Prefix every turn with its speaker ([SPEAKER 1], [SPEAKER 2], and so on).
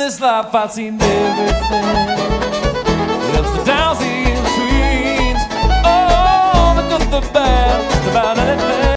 [SPEAKER 1] this life I've seen everything. The ups, the downs, the in-betweens, oh, the good, the bad, just about anything.